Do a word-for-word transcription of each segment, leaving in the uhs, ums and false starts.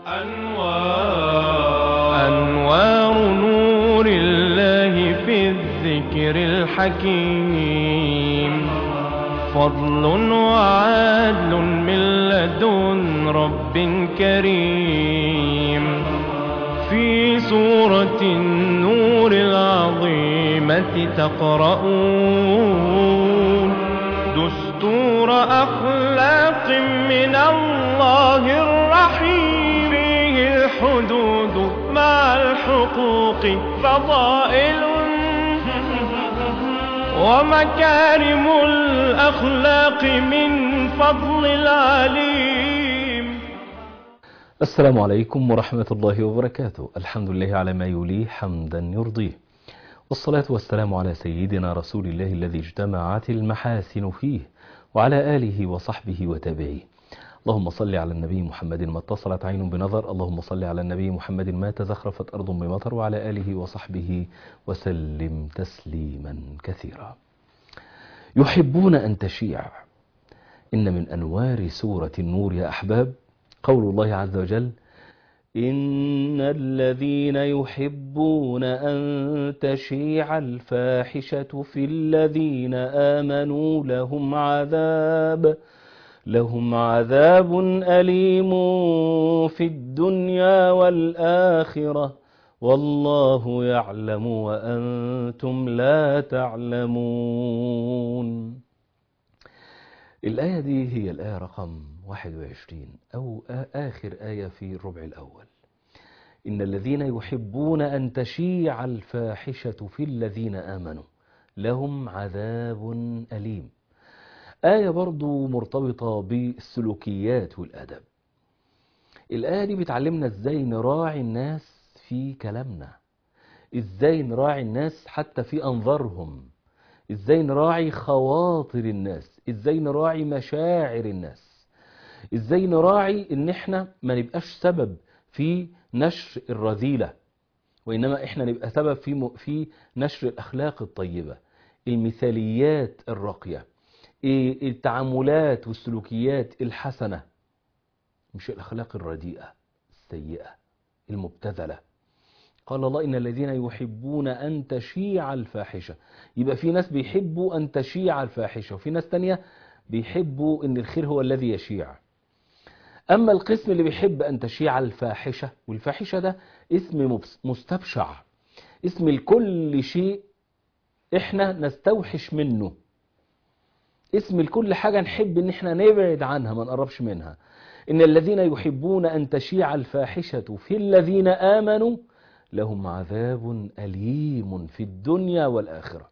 أنوار أنوار نور الله في الذكر الحكيم، فضل وعدل من لدن رب كريم، في سورة النور العظيمة تقرؤون دستور أخلاق من الله الرحيم، فيه الحدود مع الحقوق فضائل ومكارم الأخلاق من فضل العليم. السلام عليكم ورحمة الله وبركاته. الحمد لله على ما يليه حمدا يرضيه، والصلاة والسلام على سيدنا رسول الله الذي اجتمعت المحاسن فيه، وعلى آله وصحبه وتابعيه. اللهم صل على النبي محمد ما اتصلت عين بنظر، اللهم صل على النبي محمد ما تزخرفت أرض بمطر، وعلى آله وصحبه وسلم تسليما كثيرا. يحبون أن تشيع، إن من أنوار سورة النور يا أحباب قول الله عز وجل: إن الذين يحبون أن تشيع الفاحشة في الذين آمنوا لهم عذاب لهم عذاب أليم في الدنيا والآخرة والله يعلم وأنتم لا تعلمون. الآية دي هي الآية رقم واحد وعشرين أو آخر آية في الربع الأول. إن الذين يحبون أن تشيع الفاحشة في الذين آمنوا لهم عذاب أليم. آية برضو مرتبطة بالسلوكيات والأدب. الآية دي بتعلمنا إزاي نراعي الناس في كلامنا، إزاي نراعي الناس حتى في أنظارهم، إزاي نراعي خواطر الناس، إزاي نراعي مشاعر الناس، إزاي نراعي إن إحنا ما نبقاش سبب في نشر الرذيلة، وإنما إحنا نبقى سبب في م... في نشر الأخلاق الطيبة، المثاليات الراقية، التعاملات والسلوكيات الحسنة، مش الأخلاق الرديئة السيئة المبتذلة. قال الله: إن الذين يحبون أن تشيع الفاحشة. يبقى في ناس بيحبوا أن تشيع الفاحشة، وفي ناس تانية بيحبوا أن الخير هو الذي يشيع. أما القسم اللي بيحب أن تشيع الفاحشة، والفاحشة ده اسم مستبشع، اسم لكل شيء إحنا نستوحش منه، اسم لكل حاجة نحب ان احنا نبعد عنها ما نقربش منها. ان الذين يحبون ان تشيع الفاحشة في الذين آمنوا لهم عذاب أليم في الدنيا والآخرة.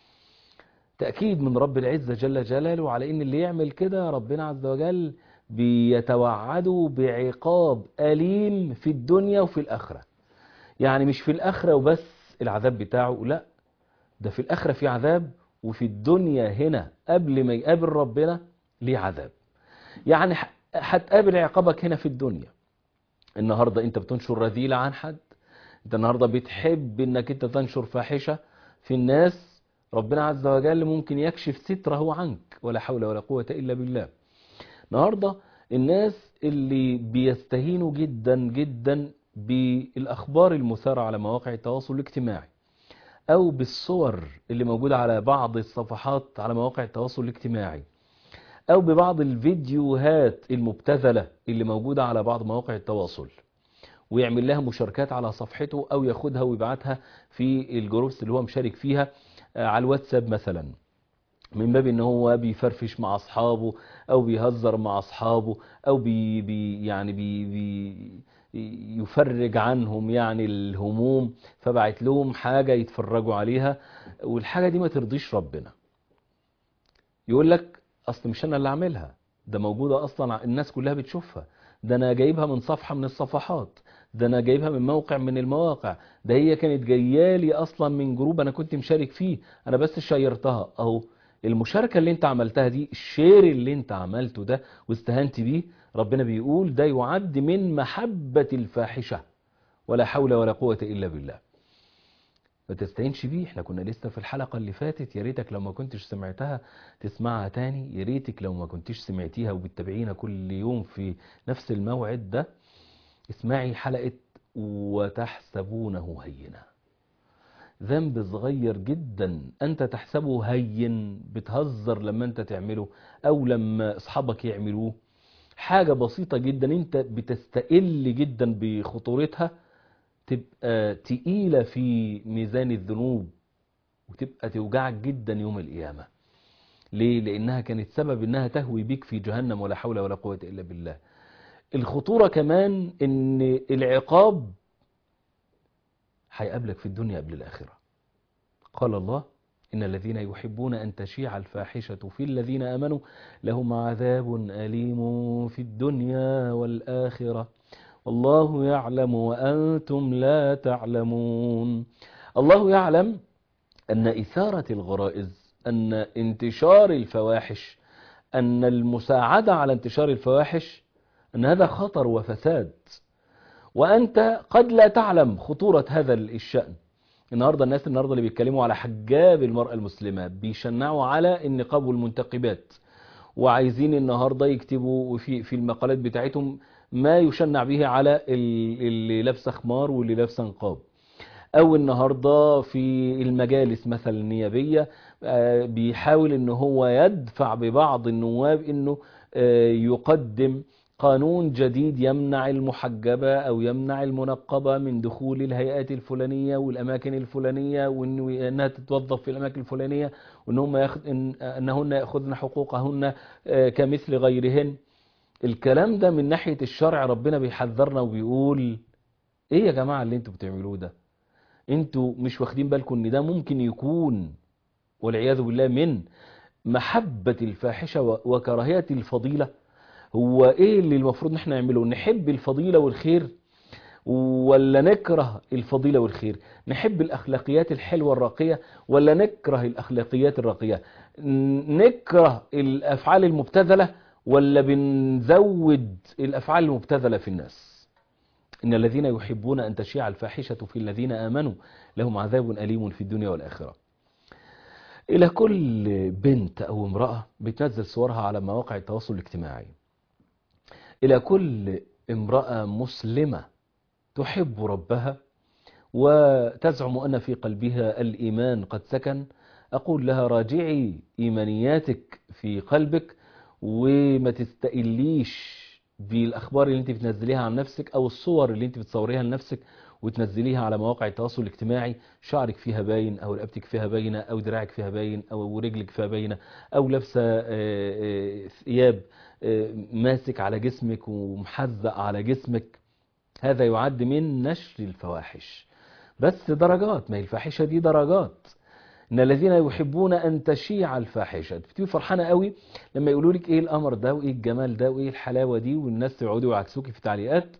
تأكيد من رب العزة جل جلاله على ان اللي يعمل كده ربنا عز وجل بيتوعده بعقاب أليم في الدنيا وفي الآخرة. يعني مش في الآخرة وبس العذاب بتاعه، لا، ده في الآخرة في عذاب، وفي الدنيا هنا قبل ما يقابل ربنا ليه عذاب. يعني هتقابل عقابك هنا في الدنيا. النهاردة انت بتنشر رذيلة عن حد، انت النهاردة بتحب انك انت تنشر فاحشة في الناس، ربنا عز وجل ممكن يكشف ستره عنك، ولا حول ولا قوة إلا بالله. النهاردة الناس اللي بيستهينوا جدا جدا بالأخبار المثارة على مواقع التواصل الاجتماعي، أو بالصور اللي موجودة على بعض الصفحات على مواقع التواصل الاجتماعي، أو ببعض الفيديوهات المبتذلة اللي موجودة على بعض مواقع التواصل، ويعمل لها مشاركات على صفحته، أو ياخدها ويبعتها في الجروبس اللي هو مشارك فيها على الواتساب مثلا، من باب ان هو بيفرفش مع أصحابه أو بيهزر مع أصحابه، أو بي بي يعني بي بي يفرج عنهم يعني الهموم، فبعت لهم حاجة يتفرجوا عليها، والحاجة دي ما ترضيش ربنا. يقول لك أصل مش أنا اللي أعملها، ده موجودة أصلا الناس كلها بتشوفها، ده أنا جايبها من صفحة من الصفحات، ده أنا جايبها من موقع من المواقع، ده هي كانت جايالي أصلا من جروب أنا كنت مشارك فيه، أنا بس شيرتها. أهو المشاركة اللي انت عملتها دي، الشير اللي انت عملته ده واستهنت بيه، ربنا بيقول ده يعد من محبة الفاحشة، ولا حول ولا قوة إلا بالله. ما تستهينش بيه. احنا كنا لسه في الحلقة اللي فاتت، يا ريتك لو ما كنتش سمعتها تسمعها تاني، يا ريتك لو ما كنتش سمعتيها وبتتابعينا كل يوم في نفس الموعد ده. اسمعي حلقة وتحسبونه هينا. ذنب صغير جدا أنت تحسبه هين، بتهزر لما أنت تعمله أو لما أصحابك يعملوه، حاجة بسيطة جدا أنت بتستقل جدا بخطورتها، تبقى تقيلة في ميزان الذنوب وتبقى توجعك جدا يوم القيامة. ليه؟ لأنها كانت سبب أنها تهوي بك في جهنم، ولا حول ولا قوة إلا بالله. الخطورة كمان أن العقاب هيقابلك في الدنيا قبل الآخرة. قال الله: إن الذين يحبون أن تشيع الفاحشة في الذين آمنوا لهم عذاب أليم في الدنيا والآخرة والله يعلم وأنتم لا تعلمون. الله يعلم أن إثارة الغرائز، أن انتشار الفواحش، أن المساعدة على انتشار الفواحش، أن هذا خطر وفساد، وأنت قد لا تعلم خطورة هذا الشأن. النهاردة الناس النهاردة اللي بيتكلموا على حجاب المرأة المسلمة بيشنعوا على النقاب والمنتقبات، وعايزين النهاردة يكتبوا في في المقالات بتاعتهم ما يشنع به على اللي لابسه خمار واللي لابسه نقاب. او النهاردة في المجالس مثلا النيابية بيحاول ان هو يدفع ببعض النواب انه يقدم قانون جديد يمنع المحجبة او يمنع المنقبة من دخول الهيئات الفلانية والاماكن الفلانية، وانها تتوظف في الاماكن الفلانية، وانهم ياخد انهن ياخذن حقوقهن كمثل غيرهن. الكلام ده من ناحية الشرع ربنا بيحذرنا وبيقول ايه يا جماعة اللي انتوا بتعملوه ده؟ انتوا مش واخدين بالكم ان ده ممكن يكون والعياذ بالله من محبة الفاحشة وكراهية الفضيلة؟ هو ايه اللي المفروض نحن نعمله؟ نحب الفضيلة والخير ولا نكره الفضيلة والخير؟ نحب الأخلاقيات الحلوة الراقية ولا نكره الأخلاقيات الراقية؟ نكره الأفعال المبتذلة ولا بنزود الأفعال المبتذلة في الناس؟ إن الذين يحبون أن تشيع الفاحشة في الذين آمنوا لهم عذاب أليم في الدنيا والآخرة. إلى كل بنت أو امرأة بتنزل صورها على مواقع التواصل الاجتماعي، إلى كل امرأة مسلمة تحب ربها وتزعم أن في قلبها الإيمان قد سكن، أقول لها راجعي إيمانياتك في قلبك، وما تستقليش بالأخبار اللي انت بتنزليها عن نفسك أو الصور اللي انت بتصوريها لنفسك وتنزليها على مواقع التواصل الاجتماعي. شعرك فيها باين، أو رقبتك فيها باينة، أو دراعك فيها باين، أو رجلك فيها باينة، أو لابسة ثياب ماسك على جسمك ومحزق على جسمك. هذا يعد من نشر الفواحش، بس درجات، ما هي الفاحشة دي درجات. إن الذين يحبون أن تشيع الفاحشة، بتبقي فرحانة قوي لما يقولوا لك إيه الأمر ده وإيه الجمال ده وإيه الحلاوة دي، والناس يقعدوا يعكسوكي في التعليقات،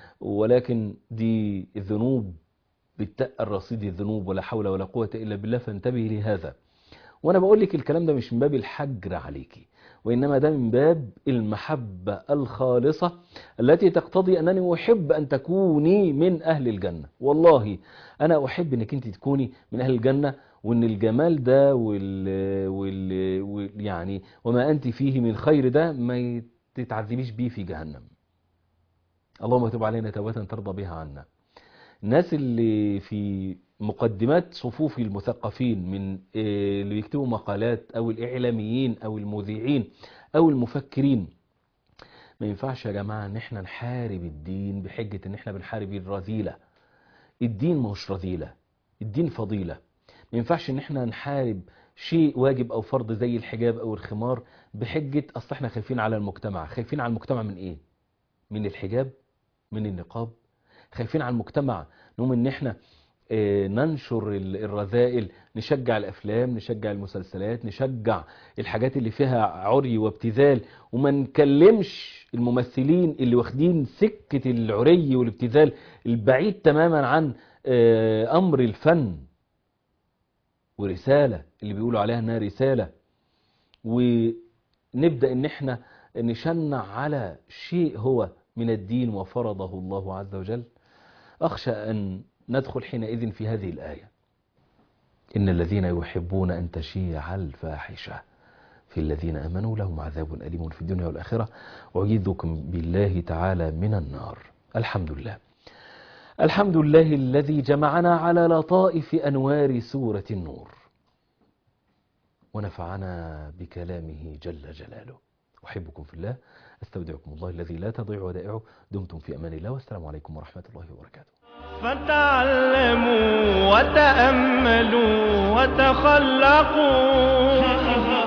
ولكن دي الذنوب بتقل رصيد الذنوب، ولا حول ولا قوة إلا بالله. فانتبهي لهذا. وأنا بقول لك الكلام ده مش من باب الحجر عليكي، وإنما ده من باب المحبة الخالصة التي تقتضي أنني أحب أن تكوني من أهل الجنة. والله أنا أحب أنك أنت تكوني من أهل الجنة، وان الجمال ده وال... وال... وال... يعني وما انت فيه من خير ده ما تتعذبيش بيه في جهنم. اللهم تب علينا توبة ترضى بها عنا. الناس اللي في مقدمات صفوف المثقفين من اللي بيكتبوا مقالات او الاعلاميين او المذيعين او المفكرين، ما ينفعش يا جماعة ان احنا نحارب الدين بحجة ان احنا بنحارب الرذيلة. الدين ماهوش رذيلة، الدين فضيلة. ما ينفعش ان احنا نحارب شيء واجب او فرض زي الحجاب او الخمار بحجة اصل احنا خايفين على المجتمع. خايفين على المجتمع من ايه؟ من الحجاب؟ من النقاب؟ خايفين على المجتمع نقوم ان احنا اه ننشر الرذائل، نشجع الافلام، نشجع المسلسلات، نشجع الحاجات اللي فيها عري وابتذال، وما نكلمش الممثلين اللي واخدين سكة العري والابتذال البعيد تماما عن اه امر الفن ورسالة اللي بيقولوا عليها انها رسالة، ونبدأ ان احنا نشنع على شيء هو من الدين وفرضه الله عز وجل. اخشى ان ندخل حينئذ في هذه الآية: إن الذين يحبون أن تشيع الفاحشة في الذين آمنوا لهم عذاب أليم في الدنيا والآخرة. أعيذكم بالله تعالى من النار. الحمد لله. الحمد لله الذي جمعنا على لطائف أنوار سورة النور ونفعنا بكلامه جل جلاله. أحبكم في الله، أستودعكم الله الذي لا تضيع ودائعه. دمتم في أمان الله، والسلام عليكم ورحمة الله وبركاته. فتعلموا وتأملوا وتخلقوا